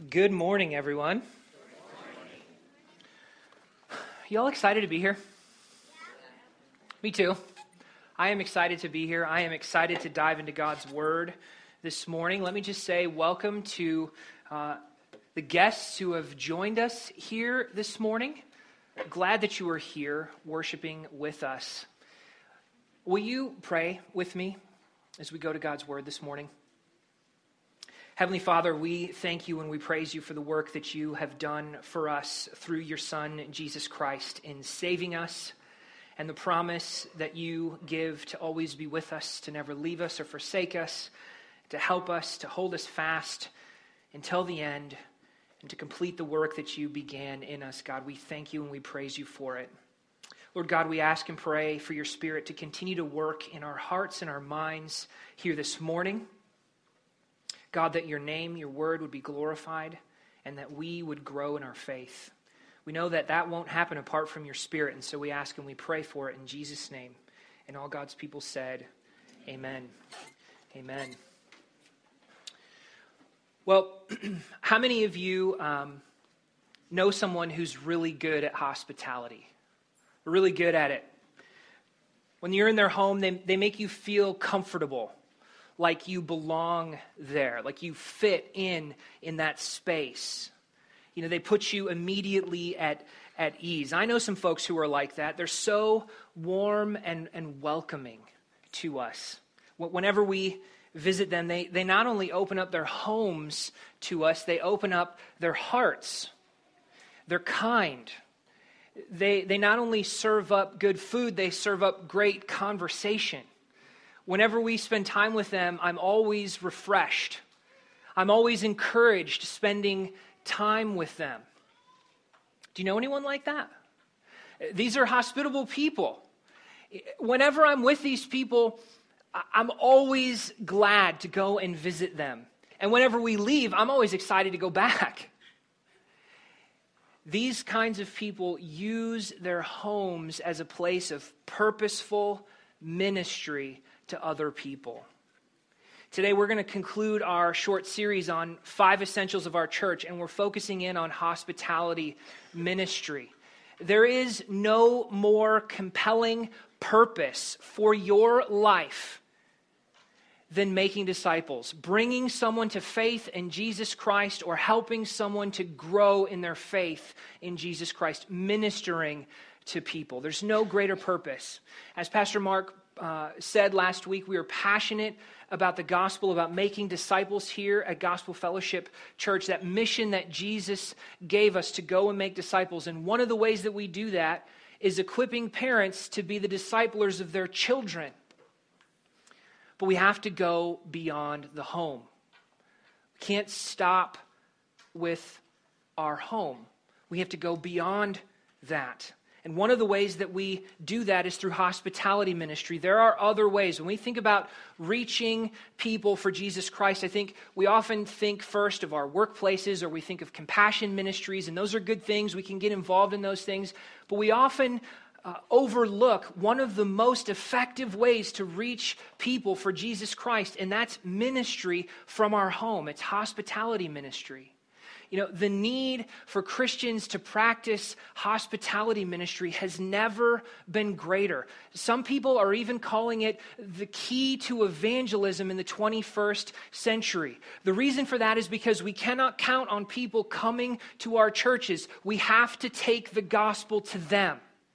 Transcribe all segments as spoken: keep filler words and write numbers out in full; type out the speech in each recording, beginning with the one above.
Good morning, everyone. Y'all excited to be here? Me too. I am excited to be here. I am excited to dive into God's Word this morning. Let me just say welcome to uh, the guests who have joined us here this morning. Glad that you are here worshiping with us. Will you pray with me as we go to God's Word this morning? Heavenly Father, we thank you and we praise you for the work that you have done for us through your Son, Jesus Christ, in saving us, and the promise that you give to always be with us, to never leave us or forsake us, to help us, to hold us fast until the end, and to complete the work that you began in us. God, we thank you and we praise you for it. Lord God, we ask and pray for your Spirit to continue to work in our hearts and our minds here this morning. God, that your name, your word would be glorified and that we would grow in our faith. We know that that won't happen apart from your Spirit, and so we ask and we pray for it in Jesus' name. And all God's people said, amen. Amen. Well, how many of you um, know someone who's really good at hospitality? Really good at it. When you're in their home, they, they make you feel comfortable, like you belong there, like you fit in in that space. You know, they put you immediately at, at ease. I know some folks who are like that. They're so warm and, and welcoming to us. Whenever we visit them, they, they not only open up their homes to us, they open up their hearts. They're kind. They, they not only serve up good food, they serve up great conversation. Whenever we spend time with them, I'm always refreshed. I'm always encouraged spending time with them. Do you know anyone like that? These are hospitable people. Whenever I'm with these people, I'm always glad to go and visit them. And whenever we leave, I'm always excited to go back. These kinds of people use their homes as a place of purposeful ministry to other people. Today we're going to conclude our short series on five essentials of our church, and we're focusing in on hospitality ministry. There is no more compelling purpose for your life than making disciples, bringing someone to faith in Jesus Christ, or helping someone to grow in their faith in Jesus Christ, ministering to people. There's no greater purpose. As Pastor Mark Uh, said last week, we are passionate about the gospel, about making disciples here at Gospel Fellowship Church, that mission that Jesus gave us to go and make disciples. And one of the ways that we do that is equipping parents to be the disciplers of their children. But we have to go beyond the home. We can't stop with our home. We have to go beyond that. And one of the ways that we do that is through hospitality ministry. There are other ways. When we think about reaching people for Jesus Christ, I think we often think first of our workplaces, or we think of compassion ministries, and those are good things. We can get involved in those things. But we often uh, overlook one of the most effective ways to reach people for Jesus Christ, and that's ministry from our home. It's hospitality ministry. You know, the need for Christians to practice hospitality ministry has never been greater. Some people are even calling it the key to evangelism in the twenty-first century. The reason for that is because we cannot count on people coming to our churches. We have to take the gospel to them.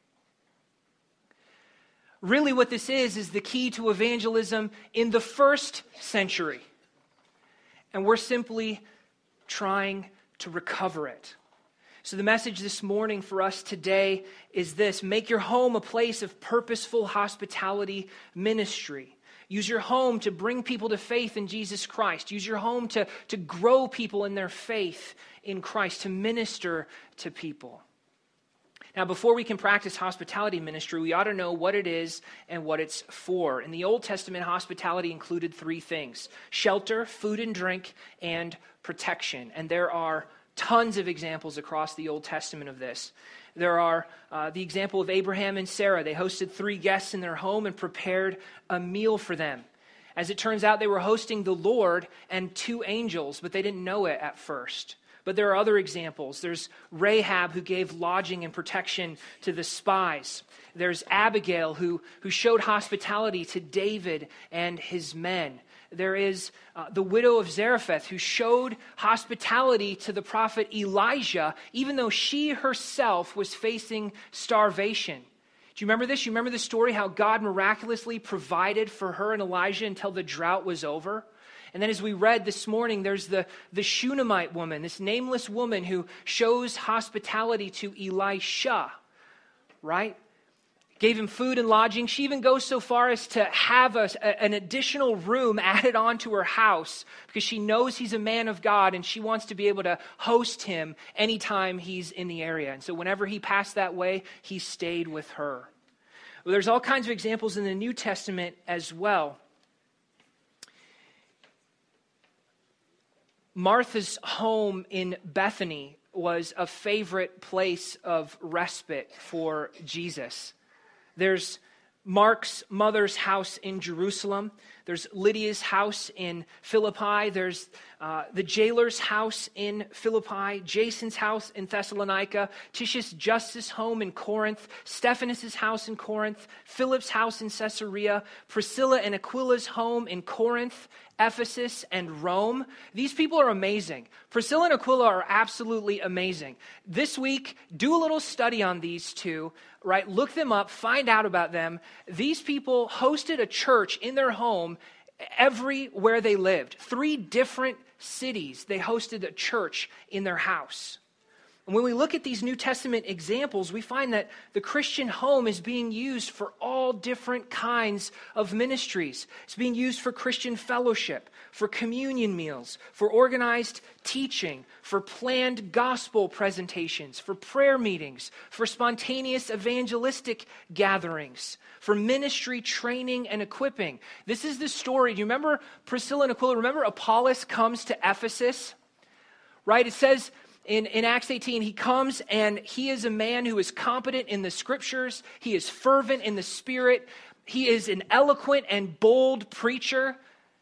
Really what this is, is the key to evangelism in the first century. And we're simply trying to recover it. So the message this morning for us today is this: make your home a place of purposeful hospitality ministry. Use your home to bring people to faith in Jesus Christ. Use your home to, to grow people in their faith in Christ, to minister to people. Now, before we can practice hospitality ministry, we ought to know what it is and what it's for. In the Old Testament, hospitality included three things: shelter, food and drink, and protection. And there are tons of examples across the Old Testament of this. There are uh, the example of Abraham and Sarah. They hosted three guests in their home and prepared a meal for them. As it turns out, they were hosting the Lord and two angels, but they didn't know it at first. But there are other examples. There's Rahab, who gave lodging and protection to the spies. There's Abigail, who, who showed hospitality to David and his men. There is uh, the widow of Zarephath, who showed hospitality to the prophet Elijah, even though she herself was facing starvation. Do you remember this? You remember the story how God miraculously provided for her and Elijah until the drought was over? And then as we read this morning, there's the, the Shunammite woman, this nameless woman who shows hospitality to Elisha, right? Gave him food and lodging. She even goes so far as to have a, an additional room added on to her house because she knows he's a man of God and she wants to be able to host him anytime he's in the area. And so whenever he passed that way, he stayed with her. Well, there's all kinds of examples in the New Testament as well. Martha's home in Bethany was a favorite place of respite for Jesus. There's Mark's mother's house in Jerusalem. There's Lydia's house in Philippi. There's uh, the jailer's house in Philippi, Jason's house in Thessalonica, Titius Justus' home in Corinth, Stephanus' house in Corinth, Philip's house in Caesarea, Priscilla and Aquila's home in Corinth, Ephesus, and Rome. These people are amazing. Priscilla and Aquila are absolutely amazing. This week, do a little study on these two, right? Look them up, find out about them. These people hosted a church in their home everywhere they lived. Three different cities, they hosted a church in their house. And when we look at these New Testament examples, we find that the Christian home is being used for all different kinds of ministries. It's being used for Christian fellowship, for communion meals, for organized teaching, for planned gospel presentations, for prayer meetings, for spontaneous evangelistic gatherings, for ministry training and equipping. This is the story. Do you remember Priscilla and Aquila? Remember Apollos comes to Ephesus, right? It says In, in Acts eighteen, he comes and he is a man who is competent in the scriptures. He is fervent in the spirit. He is an eloquent and bold preacher.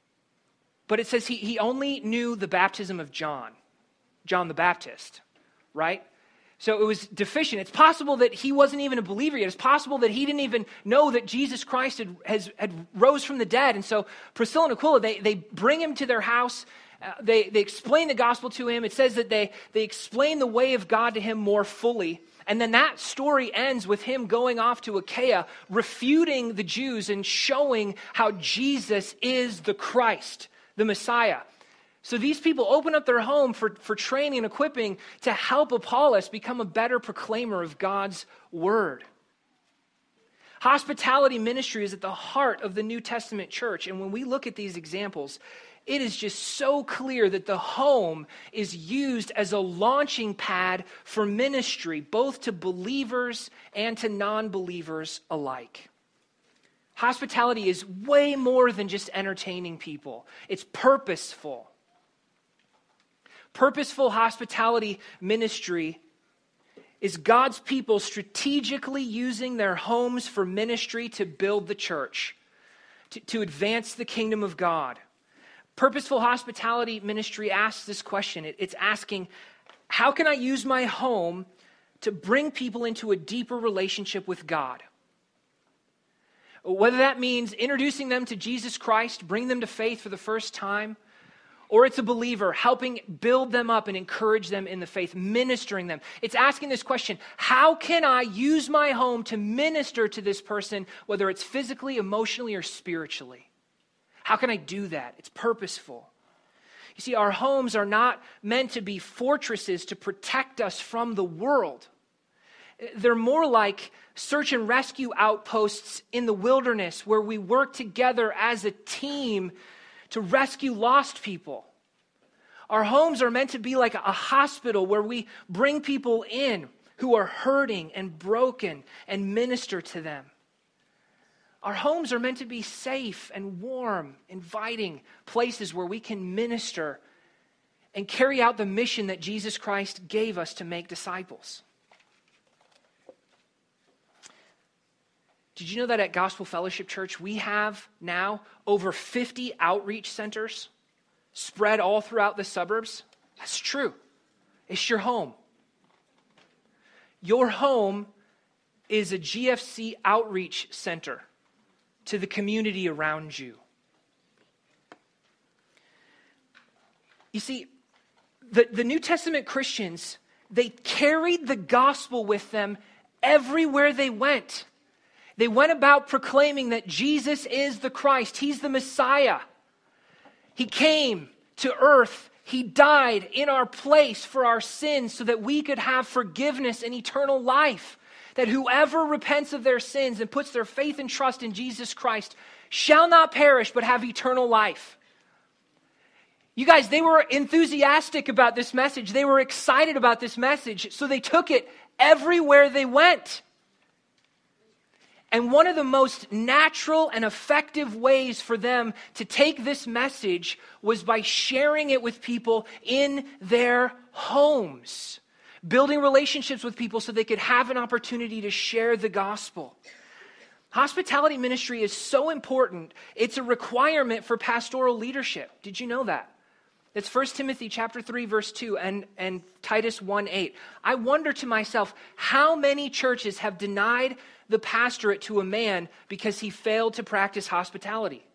But it says he, he only knew the baptism of John, John the Baptist, right? So it was deficient. It's possible that he wasn't even a believer yet. It's possible that he didn't even know that Jesus Christ had, has, had rose from the dead. And so Priscilla and Aquila, they, they bring him to their house. Uh, they, they explain the gospel to him. It says that they, they explain the way of God to him more fully. And then that story ends with him going off to Achaia, refuting the Jews and showing how Jesus is the Christ, the Messiah. So these people open up their home for, for training and equipping to help Apollos become a better proclaimer of God's word. Hospitality ministry is at the heart of the New Testament church. And when we look at these examples, it is just so clear that the home is used as a launching pad for ministry, both to believers and to non-believers alike. Hospitality is way more than just entertaining people. It's purposeful. Purposeful hospitality ministry is God's people strategically using their homes for ministry to build the church, to, to advance the kingdom of God. Purposeful hospitality ministry asks this question. It, it's asking, how can I use my home to bring people into a deeper relationship with God? Whether that means introducing them to Jesus Christ, bring them to faith for the first time, or it's a believer helping build them up and encourage them in the faith, ministering them. It's asking this question, how can I use my home to minister to this person, whether it's physically, emotionally, or spiritually? How can I do that? It's purposeful. You see, our homes are not meant to be fortresses to protect us from the world. They're more like search and rescue outposts in the wilderness where we work together as a team to rescue lost people. Our homes are meant to be like a hospital where we bring people in who are hurting and broken and minister to them. Our homes are meant to be safe and warm, inviting places where we can minister and carry out the mission that Jesus Christ gave us to make disciples. Did you know that at Gospel Fellowship Church, we have now over fifty outreach centers spread all throughout the suburbs? That's true. It's your home. Your home is a G F C outreach center to the community around you. You see, the, the New Testament Christians, they carried the gospel with them everywhere they went. They went about proclaiming that Jesus is the Christ. He's the Messiah. He came to earth. He died in our place for our sins so that we could have forgiveness and eternal life. That whoever repents of their sins and puts their faith and trust in Jesus Christ shall not perish but have eternal life. You guys, they were enthusiastic about this message. They were excited about this message, so they took it everywhere they went. And one of the most natural and effective ways for them to take this message was by sharing it with people in their homes, building relationships with people so they could have an opportunity to share the gospel. Hospitality ministry is so important. It's a requirement for pastoral leadership. Did you know that? It's First Timothy chapter three, verse two, and, and Titus one eight. I wonder to myself, how many churches have denied the pastorate to a man because he failed to practice hospitality?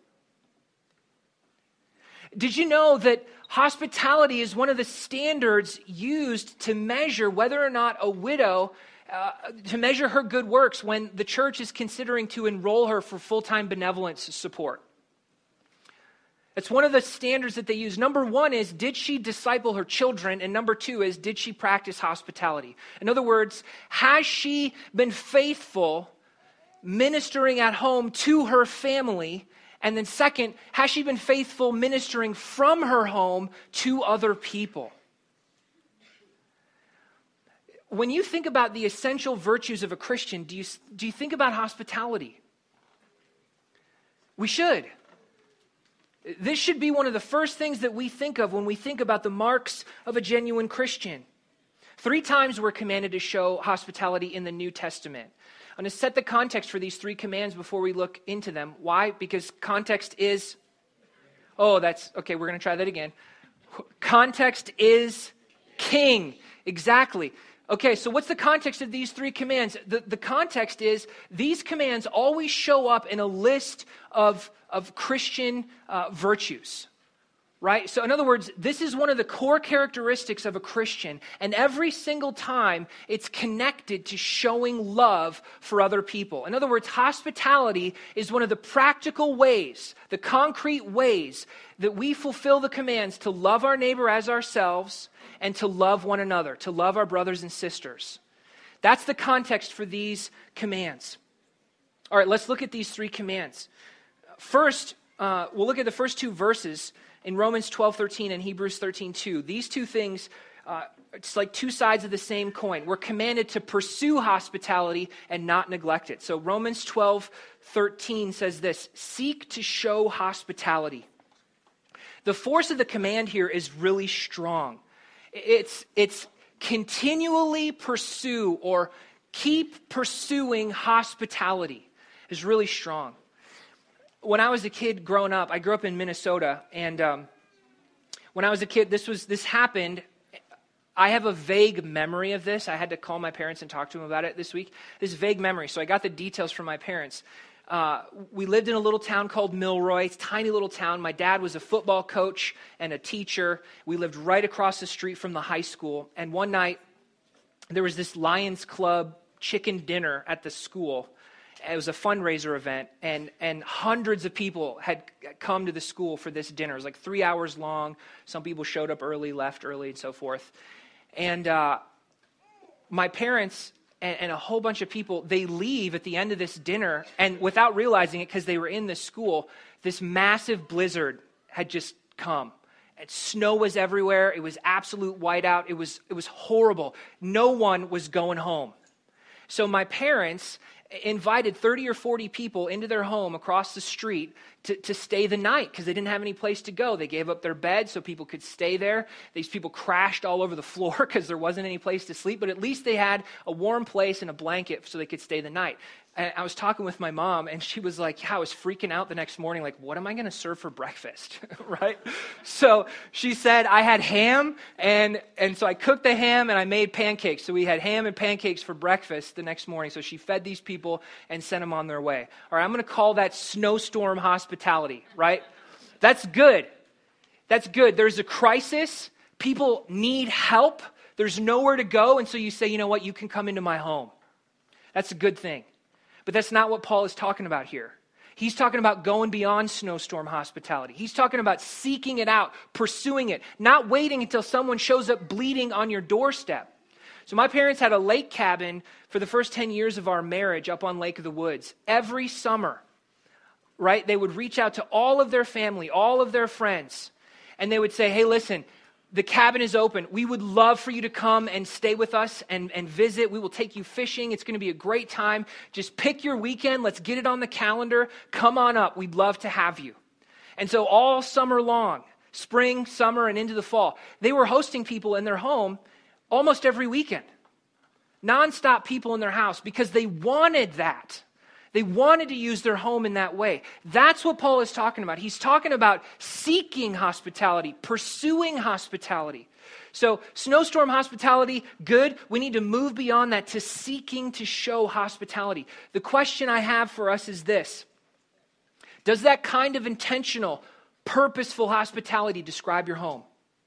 Did you know that hospitality is one of the standards used to measure whether or not a widow, uh, to measure her good works when the church is considering to enroll her for full-time benevolence support? It's one of the standards that they use. Number one is, did she disciple her children? And number two is, did she practice hospitality? In other words, has she been faithful ministering at home to her family? And then second, has she been faithful ministering from her home to other people? When you think about the essential virtues of a Christian, do you, do you think about hospitality? We should. This should be one of the first things that we think of when we think about the marks of a genuine Christian. Three times we're commanded to show hospitality in the New Testament. I'm going to set the context for these three commands before we look into them. Why? Because context is, oh, that's, okay, we're going to try that again. Context is king. Exactly. Okay, so what's the context of these three commands? The, the context is these commands always show up in a list of, of Christian uh, virtues, right? So in other words, this is one of the core characteristics of a Christian, and every single time it's connected to showing love for other people. In other words, hospitality is one of the practical ways, the concrete ways that we fulfill the commands to love our neighbor as ourselves and to love one another, to love our brothers and sisters. That's the context for these commands. All right, let's look at these three commands. First, uh, we'll look at the first two verses in Romans twelve thirteen and Hebrews thirteen two. These two things, uh, it's like two sides of the same coin. We're commanded to pursue hospitality and not neglect it. So Romans twelve thirteen says this, seek to show hospitality. The force of the command here is really strong. It's, it's continually pursue or keep pursuing hospitality is really strong. When I was a kid growing up, I grew up in Minnesota, and um, when I was a kid, this was this happened. I have a vague memory of this. I had to call my parents and talk to them about it this week. This vague memory, so I got the details from my parents. Uh, we lived in a little town called Milroy. It's a tiny little town. My dad was a football coach and a teacher. We lived right across the street from the high school. And one night, there was this Lions Club chicken dinner at the school. It was a fundraiser event, and, and hundreds of people had come to the school for this dinner. It was like three hours long. Some people showed up early, left early, and so forth. And uh, my parents and, and a whole bunch of people, they leave at the end of this dinner, and without realizing it, because they were in the school, this massive blizzard had just come. And snow was everywhere. It was absolute whiteout. It was, it was horrible. No one was going home. So my parents invited thirty or forty people into their home across the street to, to stay the night because they didn't have any place to go. They gave up their bed so people could stay there. These people crashed all over the floor because there wasn't any place to sleep, but at least they had a warm place and a blanket so they could stay the night. And I was talking with my mom, and she was like, yeah, I was freaking out the next morning, like, what am I going to serve for breakfast, right? So she said I had ham, and, and so I cooked the ham, and I made pancakes. So we had ham and pancakes for breakfast the next morning. So she fed these people and sent them on their way. All right, I'm going to call that snowstorm hospitality, right? That's good. That's good. There's a crisis. People need help. There's nowhere to go, and so you say, you know what, you can come into my home. That's a good thing. But that's not what Paul is talking about here. He's talking about going beyond snowstorm hospitality. He's talking about seeking it out, pursuing it, not waiting until someone shows up bleeding on your doorstep. So my parents had a lake cabin for the first ten years of our marriage up on Lake of the Woods. Every summer, right, they would reach out to all of their family, all of their friends, and they would say, hey, listen, the cabin is open. We would love for you to come and stay with us and, and visit. We will take you fishing. It's going to be a great time. Just pick your weekend. Let's get it on the calendar. Come on up. We'd love to have you. And so all summer long, spring, summer, and into the fall, they were hosting people in their home almost every weekend. Nonstop people in their house because they wanted that. They wanted to use their home in that way. That's what Paul is talking about. He's talking about seeking hospitality, pursuing hospitality. So snowstorm hospitality, good. We need to move beyond that to seeking to show hospitality. The question I have for us is this. Does that kind of intentional, purposeful hospitality describe your home?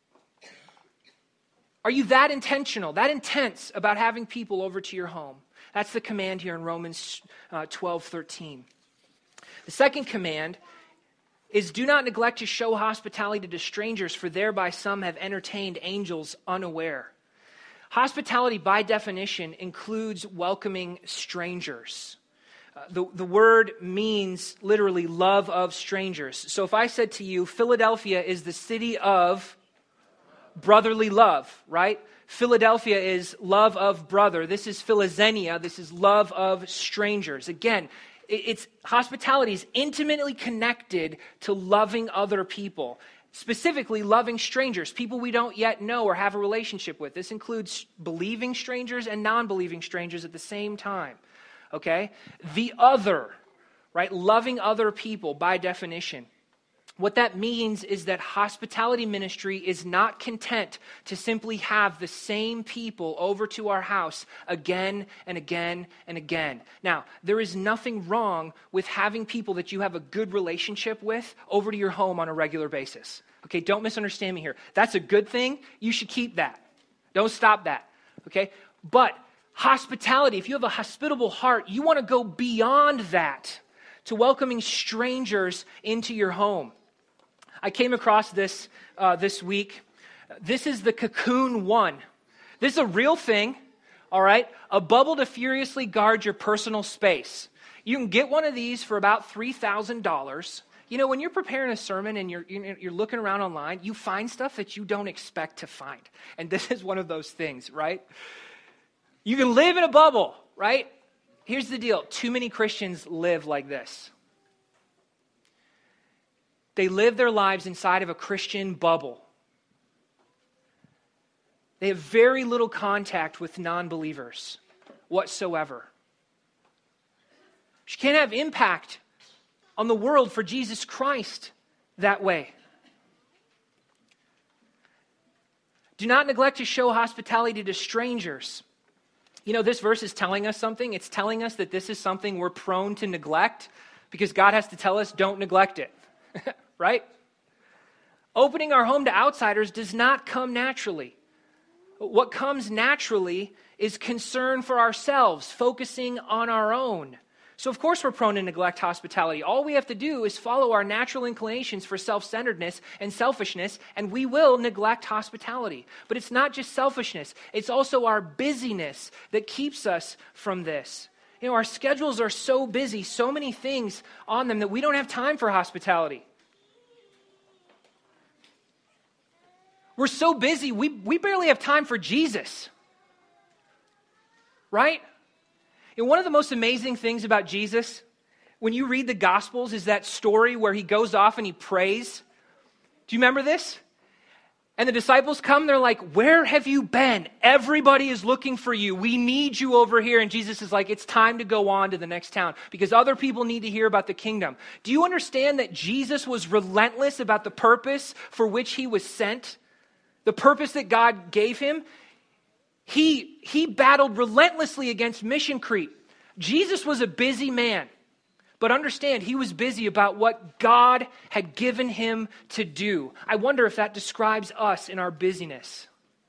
Are you that intentional, that intense about having people over to your home? That's the command here in Romans uh, twelve thirteen. The second command is do not neglect to show hospitality to strangers, for thereby some have entertained angels unaware. Hospitality, by definition, includes welcoming strangers. Uh, the, the word means literally love of strangers. So if I said to you, Philadelphia is the city of brotherly love, right? Philadelphia is love of brother. This is Philoxenia. This is love of strangers. Again, it's hospitality is intimately connected to loving other people, specifically loving strangers, people we don't yet know or have a relationship with. This includes believing strangers and non-believing strangers at the same time. Okay? The other, right? Loving other people by definition. What that means is that hospitality ministry is not content to simply have the same people over to our house again and again and again. Now, there is nothing wrong with having people that you have a good relationship with over to your home on a regular basis. Okay, don't misunderstand me here. That's a good thing. You should keep that. Don't stop that. Okay, but hospitality, if you have a hospitable heart, you want to go beyond that to welcoming strangers into your home. I came across this uh, this week. This is the Cocoon One. This is a real thing, all right? A bubble to furiously guard your personal space. You can get one of these for about three thousand dollars. You know, when you're preparing a sermon and you're, you're looking around online, you find stuff that you don't expect to find. And this is one of those things, right? You can live in a bubble, right? Here's the deal. Too many Christians live like this. They live their lives inside of a Christian bubble. They have very little contact with non-believers whatsoever. You can't have impact on the world for Jesus Christ that way. Do not neglect to show hospitality to strangers. You know, this verse is telling us something. It's telling us that this is something we're prone to neglect because God has to tell us, don't neglect it. Right? Opening our home to outsiders does not come naturally. What comes naturally is concern for ourselves, focusing on our own. So of course we're prone to neglect hospitality. All we have to do is follow our natural inclinations for self-centeredness and selfishness, and we will neglect hospitality. But it's not just selfishness. It's also our busyness that keeps us from this. You know, our schedules are so busy, so many things on them that we don't have time for hospitality. We're so busy, we, we barely have time for Jesus. Right? And one of the most amazing things about Jesus, when you read the Gospels, is that story where he goes off and he prays. Do you remember this? And the disciples come, they're like, where have you been? Everybody is looking for you. We need you over here. And Jesus is like, it's time to go on to the next town because other people need to hear about the kingdom. Do you understand that Jesus was relentless about the purpose for which he was sent? The purpose that God gave him? He, he battled relentlessly against mission creep. Jesus was a busy man. But understand, he was busy about what God had given him to do. I wonder if that describes us in our busyness.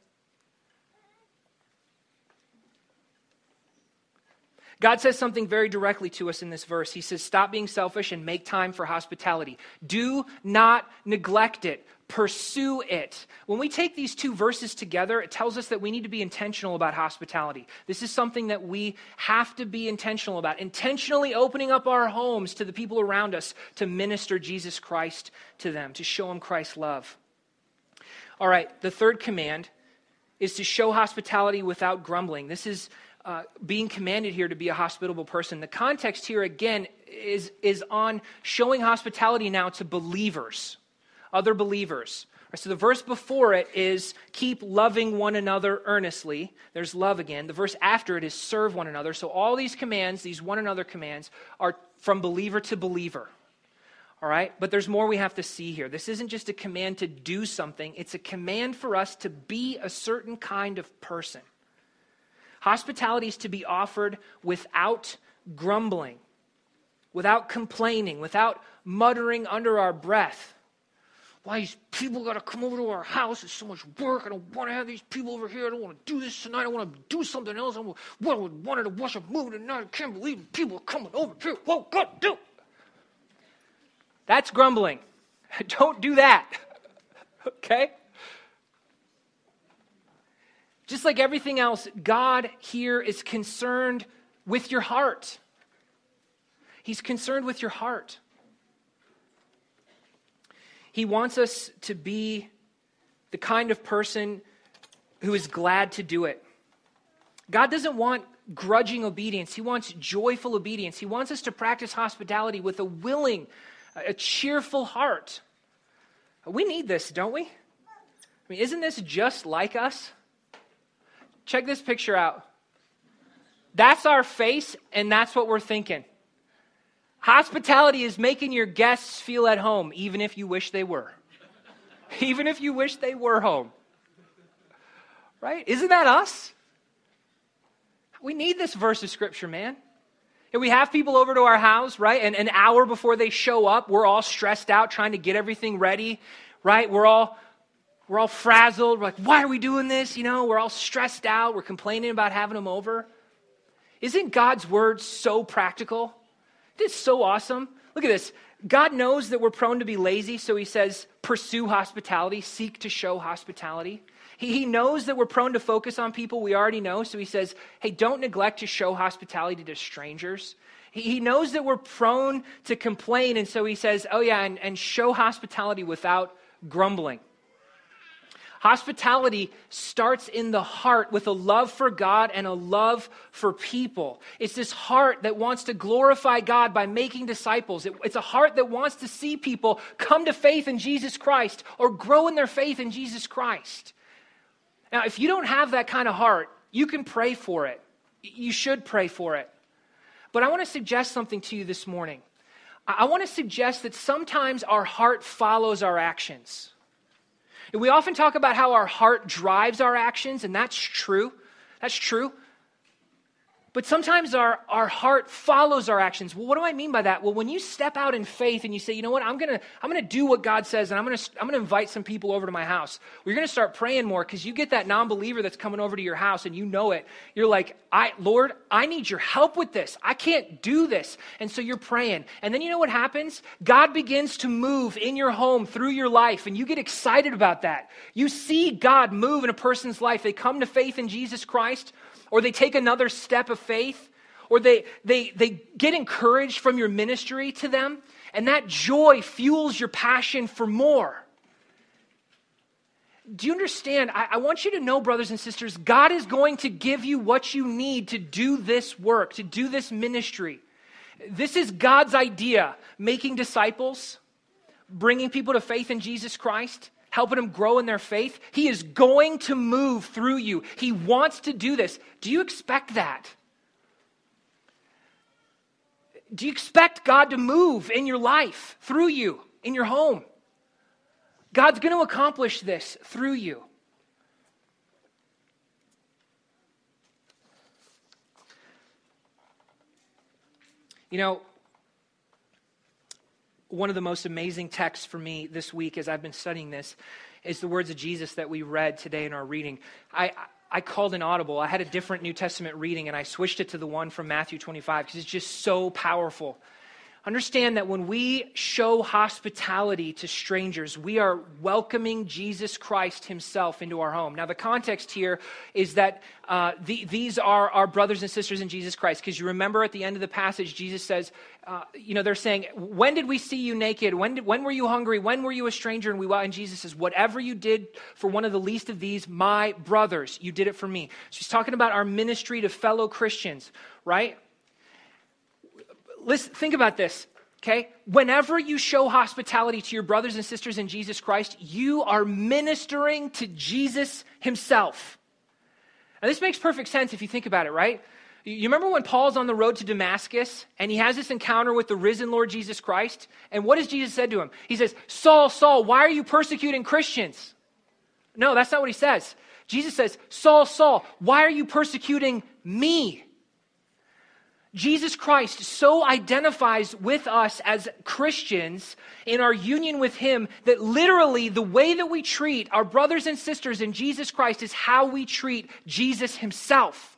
God says something very directly to us in this verse. He says, stop being selfish and make time for hospitality. Do not neglect it. Pursue it. When we take these two verses together, it tells us that we need to be intentional about hospitality. This is something that we have to be intentional about. Intentionally opening up our homes to the people around us to minister Jesus Christ to them, to show them Christ's love. All right, the third command is to show hospitality without grumbling. This is uh, being commanded here to be a hospitable person. The context here, again, is, is on showing hospitality now to believers. Other believers. So the verse before it is keep loving one another earnestly. There's love again. The verse after it is serve one another. So all these commands, these one another commands, are from believer to believer. All right? But there's more we have to see here. This isn't just a command to do something. It's a command for us to be a certain kind of person. Hospitality is to be offered without grumbling, without complaining, without muttering under our breath. Why these people got to come over to our house? It's so much work. I don't want to have these people over here. I don't want to do this tonight. I want to do something else. I wanted to watch a movie tonight. I can't believe people are coming over here. Whoa, God, do. That's grumbling. Don't do that. Okay? Just like everything else, God here is concerned with your heart. He's concerned with your heart. He wants us to be the kind of person who is glad to do it. God doesn't want grudging obedience. He wants joyful obedience. He wants us to practice hospitality with a willing, a cheerful heart. We need this, don't we? I mean, isn't this just like us? Check this picture out. That's our face, and that's what we're thinking. Hospitality is making your guests feel at home, even if you wish they were. Even if you wish they were home. Right? Isn't that us? We need this verse of Scripture, man. And we have people over to our house, right? And an hour before they show up, we're all stressed out trying to get everything ready, right? We're all we're all frazzled. We're like, why are we doing this? You know, we're all stressed out. We're complaining about having them over. Isn't God's word so practical? It's so awesome. Look at this. God knows that we're prone to be lazy, so he says, pursue hospitality, seek to show hospitality. He, he knows that we're prone to focus on people we already know, so he says, hey, don't neglect to show hospitality to strangers. He, he knows that we're prone to complain, and so he says, oh yeah, and, and show hospitality without grumbling. Hospitality starts in the heart with a love for God and a love for people. It's this heart that wants to glorify God by making disciples. It, it's a heart that wants to see people come to faith in Jesus Christ or grow in their faith in Jesus Christ. Now, if you don't have that kind of heart, you can pray for it. You should pray for it. But I want to suggest something to you this morning. I, I want to suggest that sometimes our heart follows our actions. And we often talk about how our heart drives our actions, and that's true. That's true. But sometimes our, our heart follows our actions. Well, what do I mean by that? Well, when you step out in faith and you say, you know what, I'm gonna I'm gonna do what God says, and I'm gonna I'm gonna invite some people over to my house. Well, you're gonna start praying more because you get that non-believer that's coming over to your house, and you know it. You're like, I Lord, I need your help with this. I can't do this, and so you're praying. And then you know what happens? God begins to move in your home through your life, and you get excited about that. You see God move in a person's life. They come to faith in Jesus Christ. Or they take another step of faith, or they, they, they get encouraged from your ministry to them, and that joy fuels your passion for more. Do you understand? I, I want you to know, brothers and sisters, God is going to give you what you need to do this work, to do this ministry. This is God's idea, making disciples, bringing people to faith in Jesus Christ, helping them grow in their faith. He is going to move through you. He wants to do this. Do you expect that? Do you expect God to move in your life, through you, in your home? God's going to accomplish this through you. You know, one of the most amazing texts for me this week as I've been studying this is the words of Jesus that we read today in our reading. I, I called an audible. I had a different New Testament reading, and I switched it to the one from Matthew twenty-five because it's just so powerful. Understand that when we show hospitality to strangers, we are welcoming Jesus Christ himself into our home. Now, the context here is that uh, the, these are our brothers and sisters in Jesus Christ, because you remember at the end of the passage, Jesus says, uh, you know, they're saying, when did we see you naked? When did, when were you hungry? When were you a stranger? And we and Jesus says, whatever you did for one of the least of these, my brothers, you did it for me. So he's talking about our ministry to fellow Christians, right? Listen, think about this, okay? Whenever you show hospitality to your brothers and sisters in Jesus Christ, you are ministering to Jesus himself. Now, this makes perfect sense if you think about it, right? You remember when Paul's on the road to Damascus and he has this encounter with the risen Lord Jesus Christ? And what does Jesus say to him? He says, Saul, Saul, why are you persecuting Christians? No, that's not what he says. Jesus says, Saul, Saul, why are you persecuting me? Jesus Christ so identifies with us as Christians in our union with him that literally the way that we treat our brothers and sisters in Jesus Christ is how we treat Jesus himself.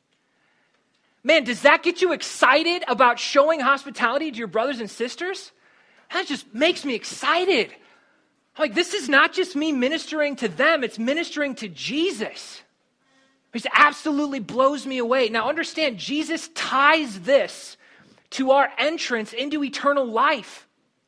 Man, does that get you excited about showing hospitality to your brothers and sisters? That just makes me excited. Like, this is not just me ministering to them, it's ministering to Jesus. It absolutely blows me away. Now understand, Jesus ties this to our entrance into eternal life.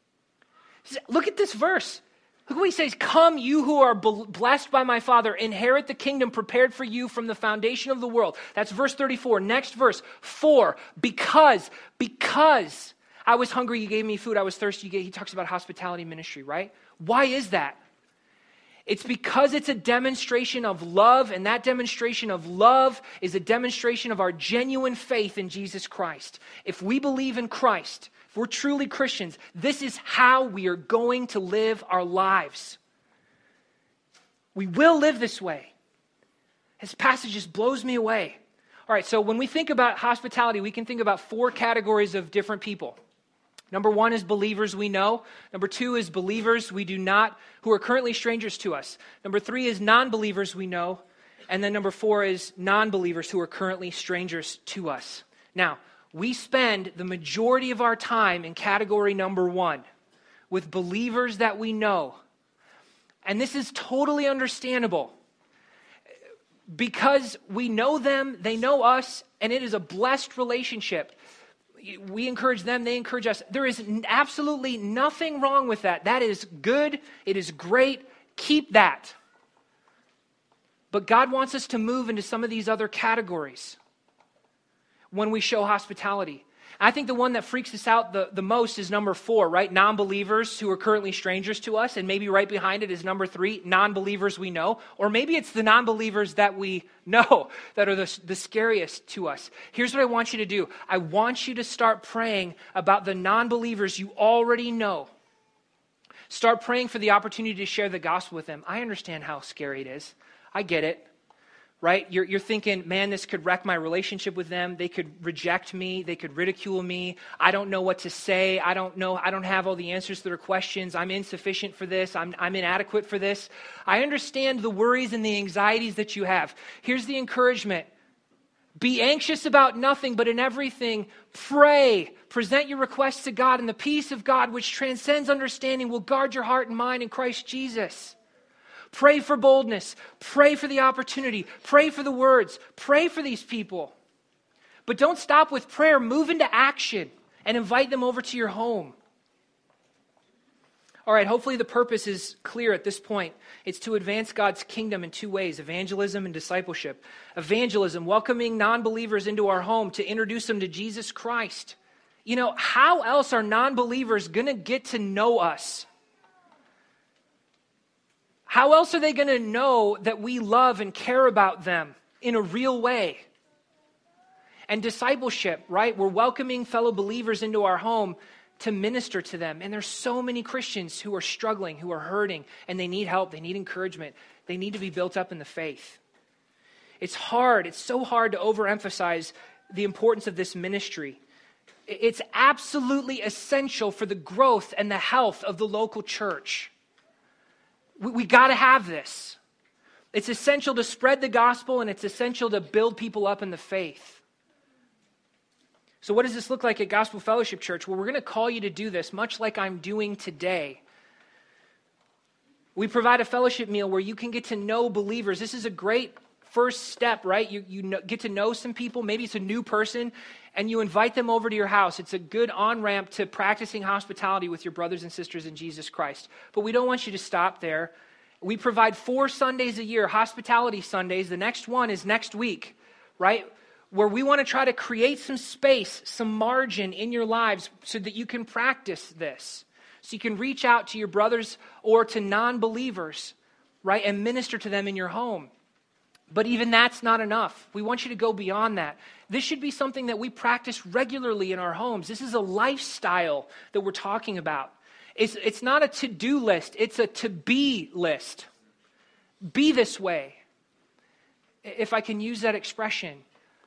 Look at this verse. Look what he says, come you who are blessed by my Father, inherit the kingdom prepared for you from the foundation of the world. That's verse thirty-four. Next verse, for, because, because I was hungry, you gave me food, I was thirsty, you gave, he talks about hospitality ministry, right? Why is that? It's because it's a demonstration of love, and that demonstration of love is a demonstration of our genuine faith in Jesus Christ. If we believe in Christ, if we're truly Christians, this is how we are going to live our lives. We will live this way. This passage just blows me away. All right, so when we think about hospitality, we can think about four categories of different people. Number one is believers we know. Number two is believers we do not, who are currently strangers to us. Number three is non-believers we know. And then number four is non-believers who are currently strangers to us. Now, we spend the majority of our time in category number one with believers that we know. And this is totally understandable because we know them, they know us, and it is a blessed relationship. We encourage them, they encourage us. There is absolutely nothing wrong with that. That is good. It is great. Keep that. But God wants us to move into some of these other categories when we show hospitality. I think the one that freaks us out the, the most is number four, right? Non-believers who are currently strangers to us. And maybe right behind it is number three, non-believers we know. Or maybe it's the non-believers that we know that are the, the scariest to us. Here's what I want you to do. I want you to start praying about the non-believers you already know. Start praying for the opportunity to share the gospel with them. I understand how scary it is. I get it. Right? You're, you're thinking, man, this could wreck my relationship with them. They could reject me. They could ridicule me. I don't know what to say. I don't know. I don't have all the answers to their questions. I'm insufficient for this. I'm, I'm inadequate for this. I understand the worries and the anxieties that you have. Here's the encouragement. Be anxious about nothing, but in everything, pray. Present your requests to God, and the peace of God, which transcends understanding, will guard your heart and mind in Christ Jesus. Pray for boldness. Pray for the opportunity. Pray for the words. Pray for these people. But don't stop with prayer. Move into action and invite them over to your home. All right, hopefully the purpose is clear at this point. It's to advance God's kingdom in two ways, evangelism and discipleship. Evangelism, welcoming non-believers into our home to introduce them to Jesus Christ. You know, how else are non-believers going to get to know us? How else are they going to know that we love and care about them in a real way? And discipleship, right? We're welcoming fellow believers into our home to minister to them. And there's so many Christians who are struggling, who are hurting, and they need help. They need encouragement. They need to be built up in the faith. It's hard. It's so hard to overemphasize the importance of this ministry. It's absolutely essential for the growth and the health of the local church. We, we got to have this. It's essential to spread the gospel, and it's essential to build people up in the faith. So what does this look like at Gospel Fellowship Church? Well, we're going to call you to do this, much like I'm doing today. We provide a fellowship meal where you can get to know believers. This is a great first step, right? You, you know, get to know some people. Maybe it's a new person, and you invite them over to your house. It's a good on-ramp to practicing hospitality with your brothers and sisters in Jesus Christ. But we don't want you to stop there. We provide four Sundays a year, hospitality Sundays. The next one is next week, right? Where we want to try to create some space, some margin in your lives so that you can practice this. So you can reach out to your brothers or to non-believers, right, and minister to them in your home. But even that's not enough. We want you to go beyond that. This should be something that we practice regularly in our homes. This is a lifestyle that we're talking about. It's, it's not a to-do list. It's a to-be list. Be this way, if I can use that expression.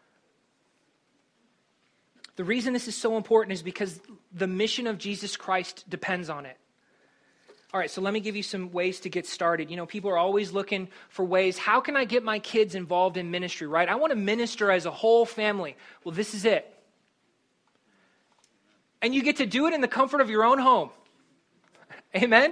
The reason this is so important is because the mission of Jesus Christ depends on it. All right, so let me give you some ways to get started. You know, people are always looking for ways, how can I get my kids involved in ministry, right? I want to minister as a whole family. Well, this is it. And you get to do it in the comfort of your own home. Amen?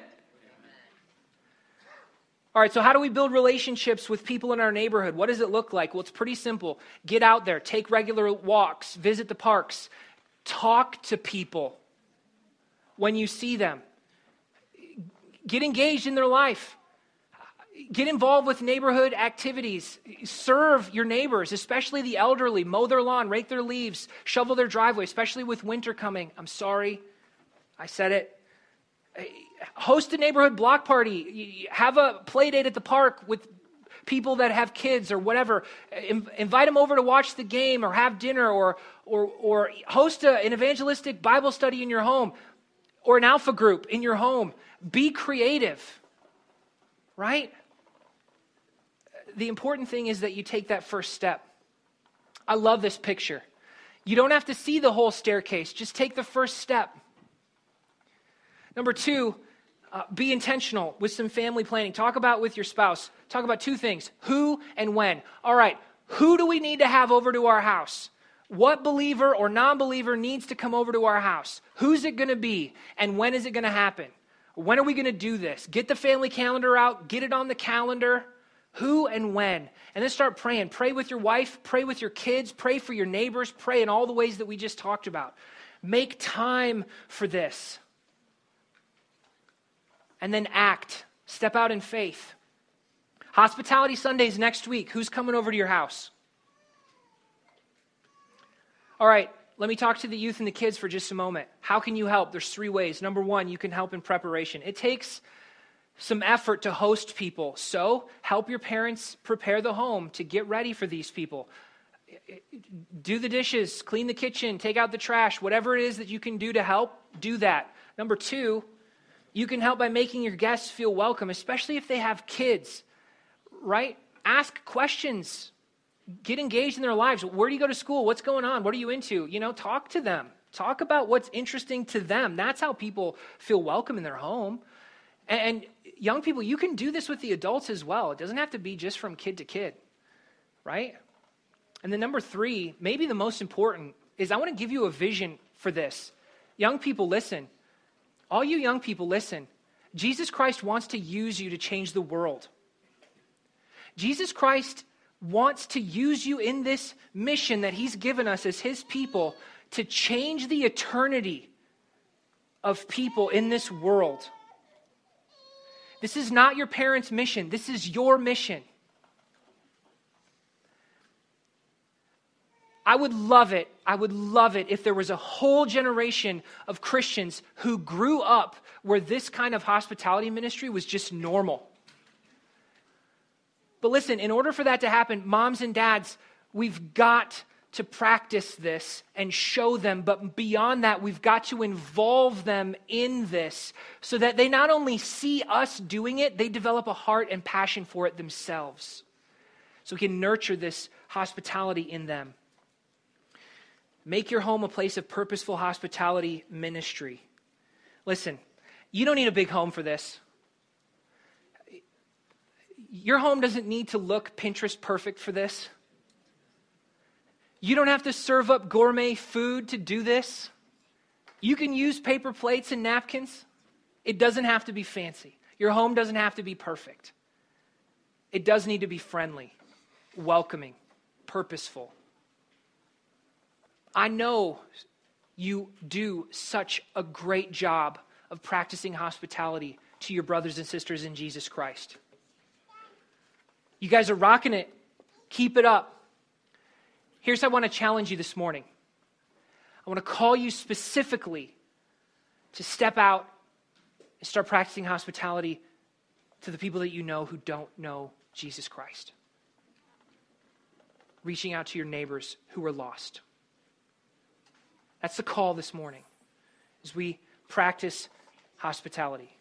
All right, so how do we build relationships with people in our neighborhood? What does it look like? Well, it's pretty simple. Get out there, take regular walks, visit the parks, talk to people when you see them. Get engaged in their life. Get involved with neighborhood activities. Serve your neighbors, especially the elderly. Mow their lawn, rake their leaves, shovel their driveway, especially with winter coming. I'm sorry, I said it. Host a neighborhood block party. Have a play date at the park with people that have kids or whatever. In, invite them over to watch the game or have dinner or or or host a, an evangelistic Bible study in your home or an alpha group in your home. Be creative, right? The important thing is that you take that first step. I love this picture. You don't have to see the whole staircase. Just take the first step. Number two, uh, be intentional with some family planning. Talk about with your spouse. Talk about two things, who and when. All right, who do we need to have over to our house? What believer or non-believer needs to come over to our house? Who's it going to be? And when is it going to happen? When are we going to do this? Get the family calendar out. Get it on the calendar. Who and when. And then start praying. Pray with your wife. Pray with your kids. Pray for your neighbors. Pray in all the ways that we just talked about. Make time for this. And then act. Step out in faith. Hospitality Sundays next week. Who's coming over to your house? All right, let me talk to the youth and the kids for just a moment. How can you help? There's three ways. Number one, you can help in preparation. It takes some effort to host people. So help your parents prepare the home to get ready for these people. Do the dishes, clean the kitchen, take out the trash, whatever it is that you can do to help, do that. Number two, you can help by making your guests feel welcome, especially if they have kids, right? Ask questions. Get engaged in their lives. Where do you go to school? What's going on? What are you into? You know, talk to them. Talk about what's interesting to them. That's how people feel welcome in their home. And, and young people, you can do this with the adults as well. It doesn't have to be just from kid to kid, right? And then number three, maybe the most important, is I want to give you a vision for this. Young people, listen. All you young people, listen. Jesus Christ wants to use you to change the world. Jesus Christ wants to use you in this mission that he's given us as his people to change the eternity of people in this world. This is not your parents' mission. This is your mission. I would love it, I would love it if there was a whole generation of Christians who grew up where this kind of hospitality ministry was just normal. But listen, in order for that to happen, moms and dads, we've got to practice this and show them. But beyond that, we've got to involve them in this so that they not only see us doing it, they develop a heart and passion for it themselves. So we can nurture this hospitality in them. Make your home a place of purposeful hospitality ministry. Listen, you don't need a big home for this. Your home doesn't need to look Pinterest perfect for this. You don't have to serve up gourmet food to do this. You can use paper plates and napkins. It doesn't have to be fancy. Your home doesn't have to be perfect. It does need to be friendly, welcoming, purposeful. I know you do such a great job of practicing hospitality to your brothers and sisters in Jesus Christ. You guys are rocking it. Keep it up. Here's how I want to challenge you this morning. I want to call you specifically to step out and start practicing hospitality to the people that you know who don't know Jesus Christ. Reaching out to your neighbors who are lost. That's the call this morning as we practice hospitality.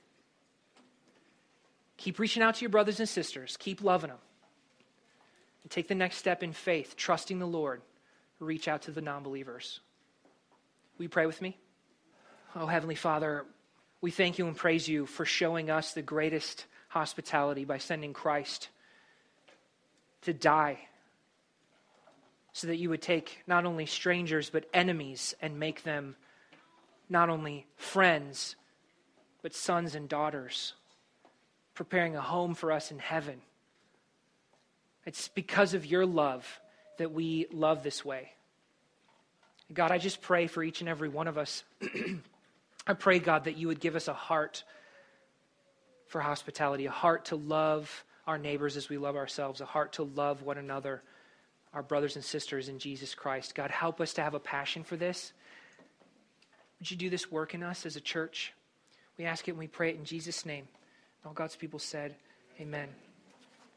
Keep reaching out to your brothers and sisters. Keep loving them. And take the next step in faith, trusting the Lord. Reach out to the non-believers. Will you pray with me? Oh, Heavenly Father, we thank you and praise you for showing us the greatest hospitality by sending Christ to die so that you would take not only strangers but enemies and make them not only friends but sons and daughters, preparing a home for us in heaven. It's because of your love that we love this way. God, I just pray for each and every one of us. I pray, God, that you would give us a heart for hospitality, a heart to love our neighbors as we love ourselves, a heart to love one another, our brothers and sisters in Jesus Christ. God, help us to have a passion for this. Would you do this work in us as a church? We ask it and we pray it in Jesus' name. All God's people said, amen.